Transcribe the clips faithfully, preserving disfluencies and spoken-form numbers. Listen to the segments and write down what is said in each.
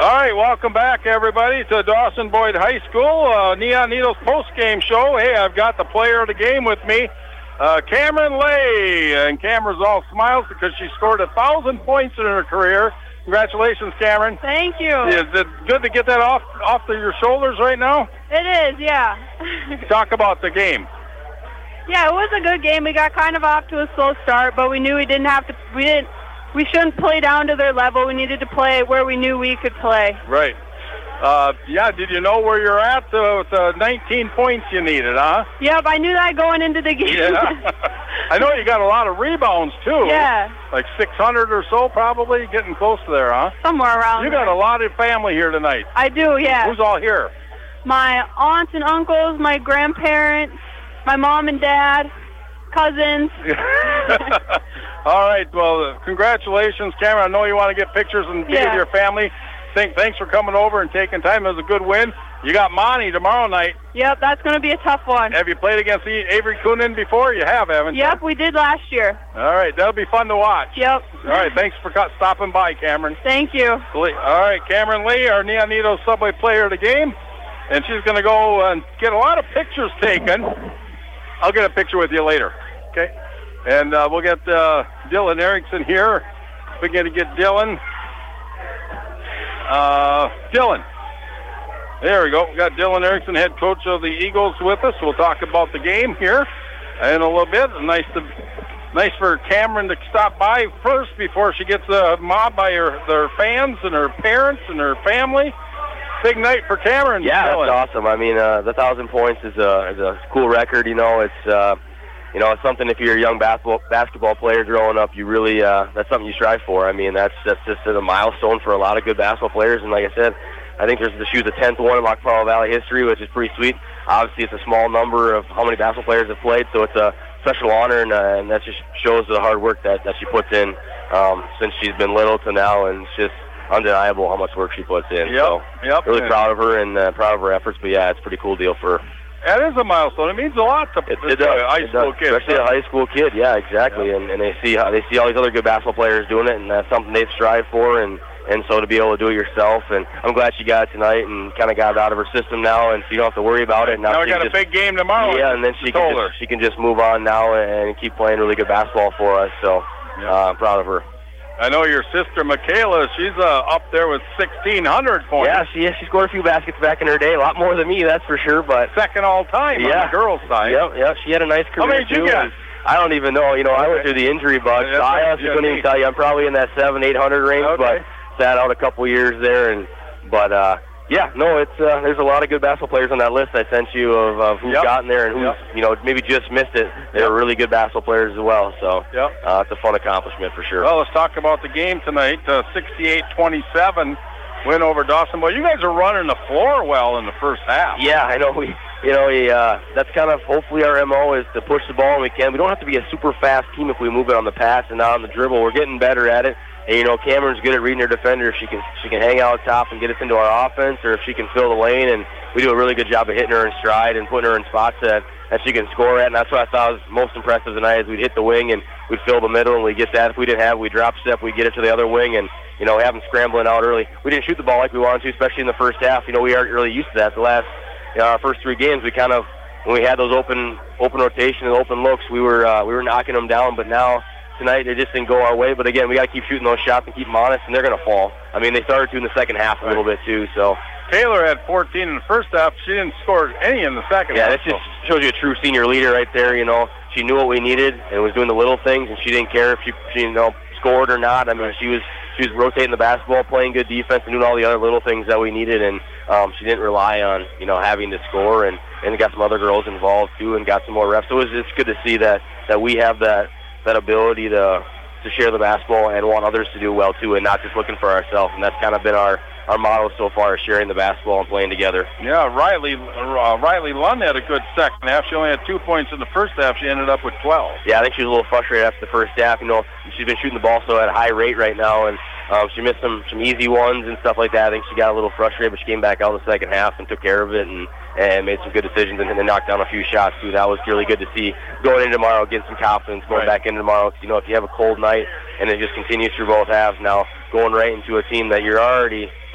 All right, welcome back, everybody, to Dawson Boyd High School uh, Neon Needles post-game show. Hey, I've got the player of the game with me, uh, Cameron Lay, and Cameron's all smiles because she scored a thousand points in her career. Congratulations, Cameron. Thank you. Is it good to get that off off of your shoulders right now? It is, yeah. Talk about the game. Yeah, it was a good game. We got kind of off to a slow start, but we knew we didn't have to. We didn't. We shouldn't play down to their level. We needed to play where we knew we could play. Right. Uh, yeah, did you know where you're at uh, with the nineteen points you needed, huh? Yep, I knew that going into the game. Yeah. I know you got a lot of rebounds, too. Yeah. Like six hundred or so, probably, getting close to there, huh? Somewhere around You there. got a lot of family here tonight. I do, yeah. Who's all here? My aunts and uncles, my grandparents, my mom and dad, cousins. All right, well, uh, congratulations, Cameron. I know you want to get pictures and be Yeah. with your family. Think, thanks for coming over and taking time. It was a good win. You got Monty tomorrow night. Yep, that's going to be a tough one. Have you played against the Avery Coonan before? You have, haven't you? Yep, we did last year. All right, that'll be fun to watch. Yep. All right, thanks for co- stopping by, Cameron. Thank you. All right, Cameron Lee, our Neon Needles Subway player of the game, and she's going to go and get a lot of pictures taken. I'll get a picture with you later, okay? And uh, we'll get uh, Dylan Erickson here. We're going to get Dylan. Uh, Dylan. There we go. We got Dylan Erickson, head coach of the Eagles, with us. We'll talk about the game here in a little bit. Nice to, nice for Cameron to stop by first before she gets uh, mobbed by her their fans and her parents and her family. Big night for Cameron. Yeah, Dylan. that's awesome. I mean, uh, the thousand points is a, is a cool record. You know, it's uh, you know, it's something. If you're a young basketball basketball player growing up, you really uh, that's something you strive for. I mean, that's that's just a milestone for a lot of good basketball players. And like I said, I think there's she was the tenth one in Lock Powell Valley history, which is pretty sweet. Obviously, it's a small number of how many basketball players have played, so it's a special honor, and, uh, and that just shows the hard work that, that she puts in um, since she's been little to now, and it's just undeniable how much work she puts in. Yep, so yep. really proud of her and uh, proud of her efforts. But yeah, it's a pretty cool deal for her. That is a milestone. It means a lot to It, this it does. uh, high It school does. kids. Especially a high school kid. Yeah, exactly. Yeah. And and they see how they see all these other good basketball players doing it, and that's something they strive for. And and so to be able to do it yourself, and I'm glad she got it tonight and kind of got it out of her system now, and so you don't have to worry about it. Now, Now we she got can a just, big game tomorrow. Yeah, and then she can her. just, she can just move on now and keep playing really good basketball for us. So Yeah. uh, I'm proud of her. I know your sister Michaela. She's uh, up there with sixteen hundred points. Yeah, she she scored a few baskets back in her day, a lot more than me, that's for sure. But second all time yeah, on the girls' side. Yeah, yeah, she had a nice career How many did too. you get? and I don't even know. You know, I went Okay. through the injury bug. Yeah, so I that's- honestly yeah, couldn't me. even tell you. I'm probably in that seven, eight hundred range, Okay. but sat out a couple years there. And but uh, yeah, no, it's uh, there's a lot of good basketball players on that list I sent you of, of who's Yep. gotten there and who's Yep. you know maybe just missed it. They're Yep. really good basketball players as well. So Yep. uh, it's a fun accomplishment for sure. Well, let's talk about the game tonight. Uh, sixty-eight twenty-seven win over Dawson. Well, you guys are running the floor well in the first half. Yeah, I know. We, you know, we, uh, that's kind of hopefully our M O is to push the ball when we can. We don't have to be a super fast team if we move it on the pass and not on the dribble. We're getting better at it. And you know, Cameron's good at reading her defender. She can she can hang out top and get us into our offense, or if she can fill the lane. And we do a really good job of hitting her in stride and putting her in spots that that she can score at. And that's what I thought was most impressive tonight is we'd hit the wing and we'd fill the middle and we get that. If we didn't have, we drop step, we get it to the other wing, and you know, have them scrambling out early. We didn't shoot the ball like we wanted to, especially in the first half. You know, we aren't really used to that. The last, you know, our first three games, we kind of when we had those open open rotation and open looks, we were uh, we were knocking them down. But now tonight, it just didn't go our way. But again, we got to keep shooting those shots and keep them honest, and they're going to fall. I mean, they started to in the second half a little bit too. So Taylor had fourteen in the first half. She didn't score any in the second yeah, half. that just shows you a true senior leader right there. You know, she knew what we needed and was doing the little things, and she didn't care if she, she you know, scored or not. I mean, she was she was rotating the basketball, playing good defense, and doing all the other little things that we needed. And um, she didn't rely on you know having to score, and and got some other girls involved too, and got some more reps. So it was it's good to see that that we have that that ability to. to share the basketball and want others to do well too, and not just looking for ourselves. And that's kind of been our, our motto so far, is sharing the basketball and playing together. Yeah, Riley uh, Riley Lund had a good second half. She only had two points in the first half. She ended up with twelve. Yeah, I think she was a little frustrated after the first half. You know, she's been shooting the ball so at a high rate right now, and um, she missed some, some easy ones and stuff like that. I think she got a little frustrated, but she came back out in the second half and took care of it and, and made some good decisions and, and knocked down a few shots too. That was really good to see going into tomorrow, getting some confidence going Right. back into tomorrow. Cause, you know, if you have a cold night and it just continues through both halves, now going right into a team that you're already, you know,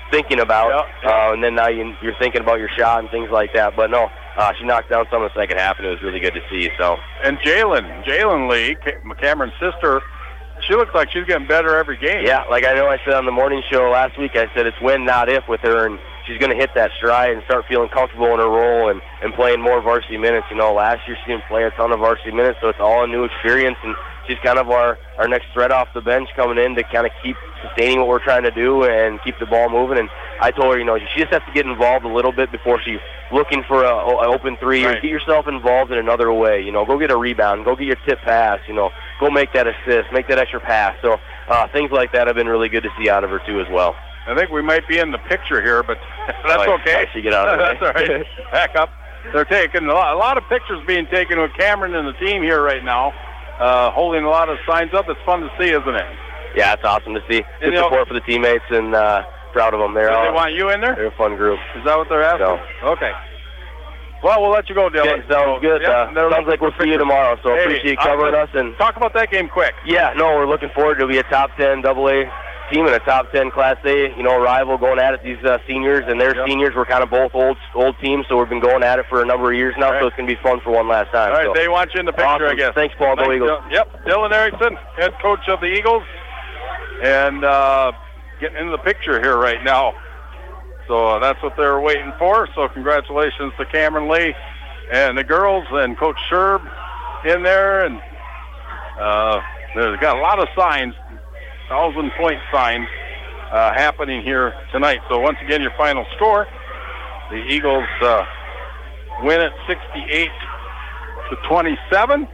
thinking about. Yep. Uh, and then now you, you're thinking about your shot and things like that. But no, uh, she knocked down some in the second half, and it was really good to see. So. And Jalen, Jalen Lee, Cameron's sister, she looks like she's getting better every game. Yeah, like I know I said on the morning show last week, I said it's when, not if with her, and she's going to hit that stride and start feeling comfortable in her role and, and playing more varsity minutes. You know, last year she didn't play a ton of varsity minutes, so it's all a new experience, and she's kind of our, our next threat off the bench coming in to kind of keep sustaining what we're trying to do and keep the ball moving. And I told her, you know, she just has to get involved a little bit before she's looking for a, a open three. Right. Or get yourself involved in another way. You know, go get a rebound, go get your tip pass, you know, go make that assist, make that extra pass. So uh, things like that have been really good to see out of her, too, as well. I think we might be in the picture here, but that's oh, okay. I should get out of the That's all right. Back up. They're taking a lot, a lot of pictures being taken with Cameron and the team here right now, uh, holding a lot of signs up. It's fun to see, isn't it? Yeah, it's awesome to see. Good you know, support for the teammates, and uh, proud of them. They're do all, they want you in there? They're a fun group. Is that what they're asking? So. Okay. Well, we'll let you go, Dylan. Okay, sounds good. Yep, uh, sounds like we'll see you tomorrow, so hey, appreciate you covering uh, us. And talk about that game quick. Yeah, no, we're looking forward to be a top ten double A team and a top ten Class A, you know, rival going at it. These uh, seniors and their yep. seniors were kind of both old old teams, so we've been going at it for a number of years now, right. so it's going to be fun for one last time. All right, so. they want you in the picture, Awesome. I guess. Thanks, Paul. Go Eagles. Dylan. Yep, Dylan Erickson, head coach of the Eagles, and uh, getting into the picture here right now. So uh, that's what they're waiting for. So congratulations to Cameron Lee and the girls and Coach Sherb in there. And uh, they've got a lot of signs, thousand-point signs uh, happening here tonight. So once again, your final score, the Eagles uh, win it sixty-eight to twenty-seven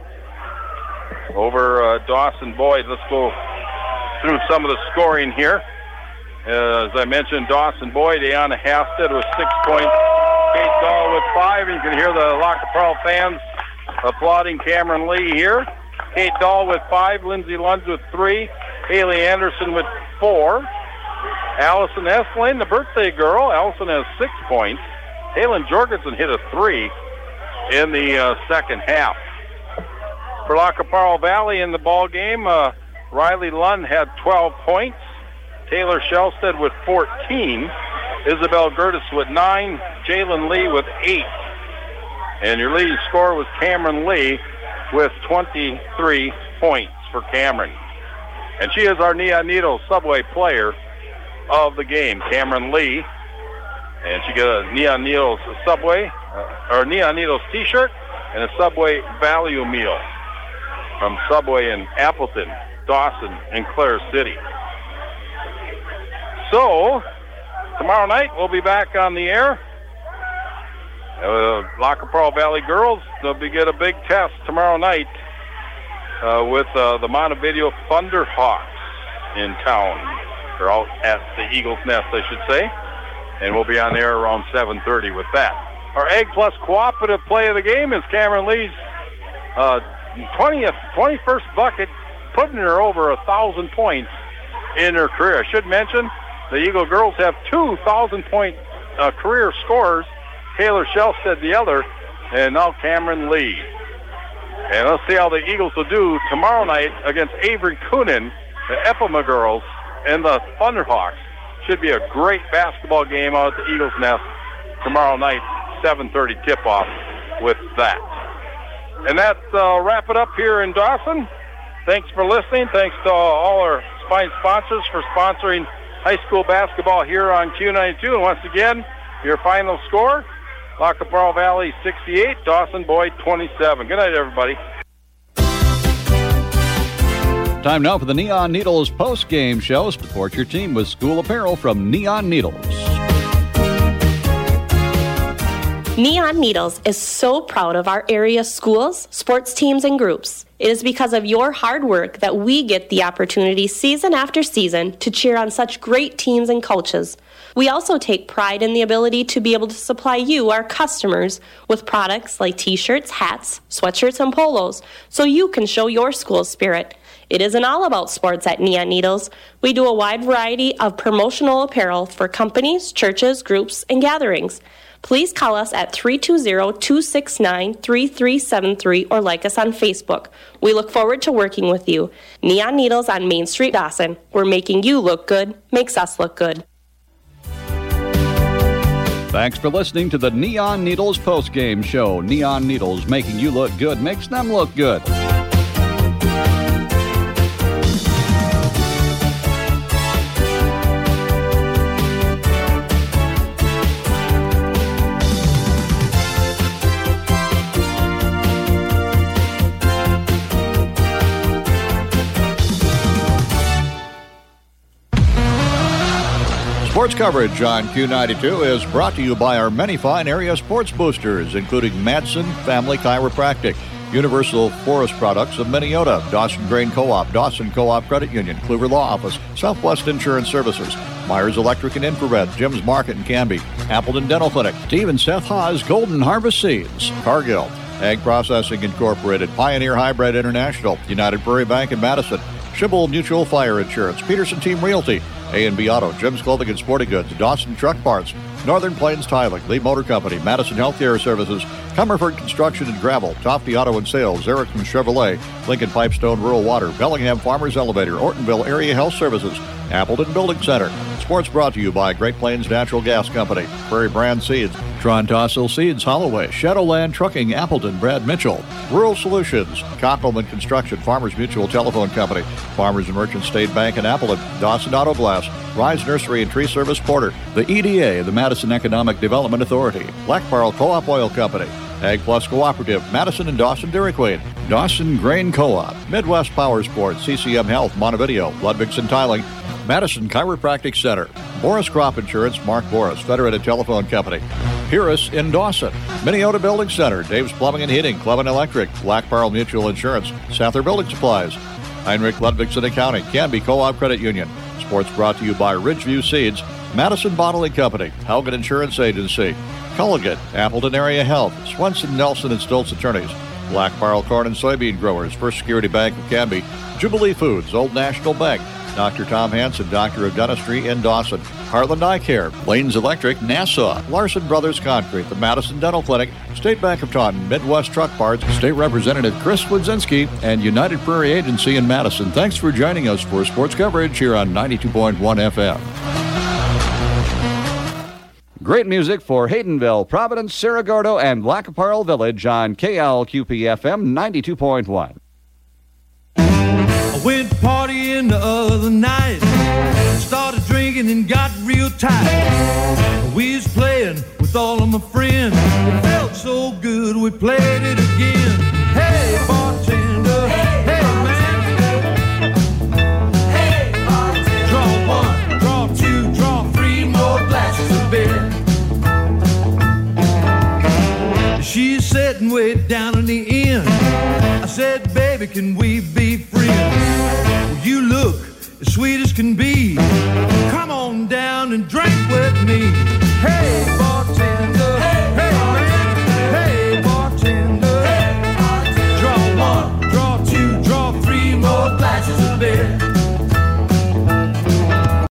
over uh, Dawson Boyd. Let's go through some of the scoring here. Uh, as I mentioned, Dawson Boyd, Ayana Hasted with six points. Kate Dahl with five. You can hear the Lock Pearl fans applauding Cameron Lee here. Kate Dahl with five. Lindsay Lund with three. Haley Anderson with four. Allison Esslin, the birthday girl. Allison has six points. Halen Jorgensen hit a three in the uh, second half. For La Caparra Valley in the ball game, uh, Riley Lund had twelve points. Taylor Shellstead with fourteen. Isabel Gertis with nine. Jalen Lee with eight. And your leading scorer was Cameron Lee with twenty-three points for Cameron. And she is our Neon Needles Subway player of the game, Cameron Lee. And she got a Neon Needles Subway, uh, or Neon Needles t-shirt, and a Subway value meal from Subway in Appleton, Dawson, and Clare City. So, tomorrow night we'll be back on the air. Uh, La Caparra Valley girls, they'll be get a big test tomorrow night uh, with uh, the Montevideo Thunderhawks in town. They're out at the Eagles Nest, I should say. And we'll be on the air around seven thirty with that. Our Egg Plus cooperative play of the game is Cameron Lee's uh, twentieth, twenty-first bucket, putting her over one thousand points in her career. I should mention the Eagle girls have two one thousand-point uh, career scorers. Taylor Shellstead the other, and now Cameron Lee. And let's see how the Eagles will do tomorrow night against Avery Coonan, the Epima girls, and the Thunderhawks. Should be a great basketball game out at the Eagles Nest tomorrow night, seven thirty tip-off with that. And that's uh, wrap it up here in Dawson. Thanks for listening. Thanks to all our fine sponsors for sponsoring high school basketball here on Q ninety-two. And once again, your final score, La Caparra Valley sixty-eight, Dawson Boyd twenty-seven. Good night, everybody. Time now for the Neon Needles post-game show. Support your team with school apparel from Neon Needles. Neon Needles is so proud of our area schools, sports teams, and groups. It is because of your hard work that we get the opportunity season after season to cheer on such great teams and coaches. We also take pride in the ability to be able to supply you, our customers, with products like t-shirts, hats, sweatshirts, and polos, so you can show your school spirit. It isn't all about sports at Neon Needles. We do a wide variety of promotional apparel for companies, churches, groups, and gatherings. Please call us at three two zero, two six nine, three three seven three or like us on Facebook. We look forward to working with you. Neon Needles on Main Street, Dawson. We're making you look good, makes us look good. Thanks for listening to the Neon Needles postgame show. Neon Needles, making you look good makes them look good. Sports coverage on Q ninety-two is brought to you by our many fine area sports boosters, including Madsen Family Chiropractic, Universal Forest Products of Minneota, Dawson Grain Co-op, Dawson Co-op Credit Union, Kluver Law Office, Southwest Insurance Services, Myers Electric and Infrared, Jim's Market in Canby, Appleton Dental Clinic, Steve and Seth Haas Golden Harvest Seeds, Cargill, Ag Processing Incorporated, Pioneer Hybrid International, United Prairie Bank in Madison, Schibble Mutual Fire Insurance, Peterson Team Realty, A and B Auto, Jim's Clothing and Sporting Goods, Dawson Truck Parts, Northern Plains Tiling, Lee Motor Company, Madison Healthcare Services, Comerford Construction and Gravel, Tofty Auto and Sales, Erickson Chevrolet, Lincoln Pipestone Rural Water, Bellingham Farmers Elevator, Ortonville Area Health Services, Appleton Building Center. Sports brought to you by Great Plains Natural Gas Company, Prairie Brand Seeds, Tron Tossil Seeds, Holloway, Shadowland Trucking, Appleton, Brad Mitchell, Rural Solutions, Koppelman Construction, Farmers Mutual Telephone Company, Farmers and Merchant State Bank in Appleton, Dawson Auto Glass, Rise Nursery and Tree Service Porter, the E D A, the Madison Economic Development Authority, Black Pearl Co-op Oil Company, Ag Plus Cooperative, Madison and Dawson Dairy Queen, Dawson Grain Co-op, Midwest Power Sports, C C M Health, Montevideo, Ludwigson Tiling, Madison Chiropractic Center, Boris Crop Insurance, Mark Boris, Federated Telephone Company, Purus in Dawson, Minneota Building Center, Dave's Plumbing and Heating, Clevin Electric, Black Pearl Mutual Insurance, Sather Building Supplies, Heinrich Ludwigson Accounting, Canby Co-op Credit Union. Sports brought to you by Ridgeview Seeds, Madison Bottling Company, Haugen Insurance Agency, Culligan, Appleton Area Health, Swenson, Nelson, and Stoltz Attorneys, Black Pearl Corn and Soybean Growers, First Security Bank of Canby, Jubilee Foods, Old National Bank, Doctor Tom Hansen, Doctor of Dentistry in Dawson, Heartland Eye Care, Lanes Electric, Nassau, Larson Brothers Concrete, the Madison Dental Clinic, State Bank of Taunton, Midwest Truck Parts, State Representative Chris Wodzinski, and United Prairie Agency in Madison. Thanks for joining us for sports coverage here on ninety-two point one F M. Great music for Haydenville, Providence, Cerro Gordo, and Black Pearl Village on K L Q P F M ninety-two point one. I went partying the other night, started drinking and got real tight. We was playing with all of my friends, it felt so good we played it again. Hey bartender, hey, hey man, hey bartender, draw one, draw two, draw three more glasses of beer. She's sitting way down in the end. I said, baby, can we be friends? Well, you look as sweet as can be.